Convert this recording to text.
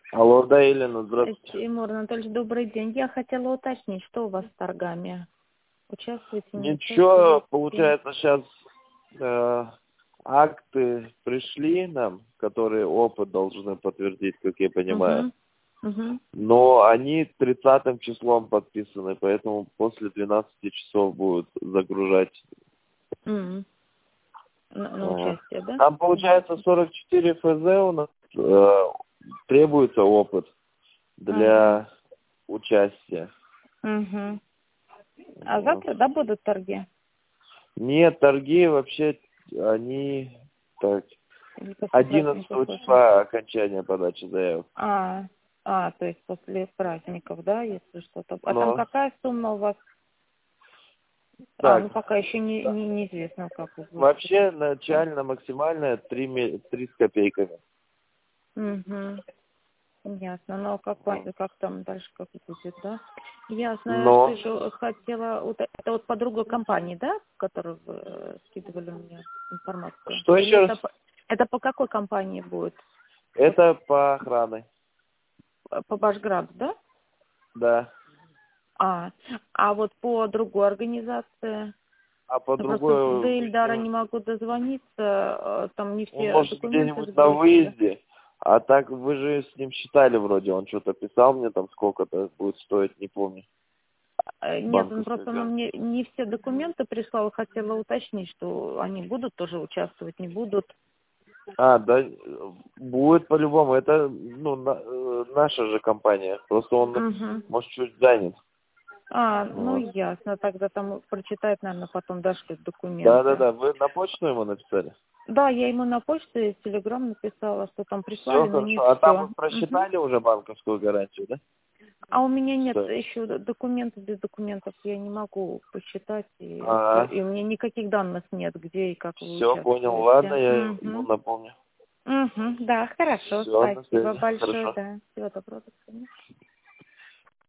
Алло, да, Елена, здравствуйте. Тимур Анатольевич, добрый день. Я хотела уточнить, что у вас с торгами? Участвуете, не Ничего, участвуете? получается, сейчас акты пришли нам, которые опыт должны подтвердить, как я понимаю. Угу. Но они 30 числом подписаны, поэтому после 12 часов будут загружать. На участие, да? Там получается 44 ФЗ у нас требуется опыт для участия. Угу. А завтра, да, будут торги? Нет, торги вообще, они так, Или после 11 праздников числа окончания подачи заявок. то есть после праздников, да, если что-то. А там Но, какая сумма у вас? так, Пока еще неизвестно, как вы будете. вообще начально максимальная 3 с копейками. Угу. Ясно. Но как там дальше, как будет, да? Ясно. Я Но, еще хотела... Это вот по другой компании, да, в которой вы скидывали мне информацию? что Или еще раз? это по какой компании будет? Это по охране. По Башграду, да? Да. А вот по другой организации? А по Ну, просто до другой, Ильдара не могу дозвониться, там не он все может документы где-нибудь на сбросили. выезде. А так вы же с ним считали вроде, он что-то писал мне там, сколько-то будет стоить, не помню. Нет, он Банковская просто карта. мне не все документы прислал, хотела уточнить, что они будут тоже участвовать, не будут. Да, будет по-любому. Это, наша же компания. Просто он, Угу. может, чуть занят. Ну Вот. ясно, тогда там прочитает, наверное, потом дошлют документы. Да. Вы на почту ему написали? Да, я ему на почту и в Телеграм написала, что там Все прислали, но не хорошо. А там все. вы просчитали уже банковскую гарантию, да? А у меня нет Стоимость. еще документов, без документов я не могу посчитать, и у меня никаких данных нет, где и как вы Все, понял. Ладно, участвуете. я ему напомню. Да, хорошо, Все, на спасибо связи. большое, Хорошо. да. Всего доброго, до свидания.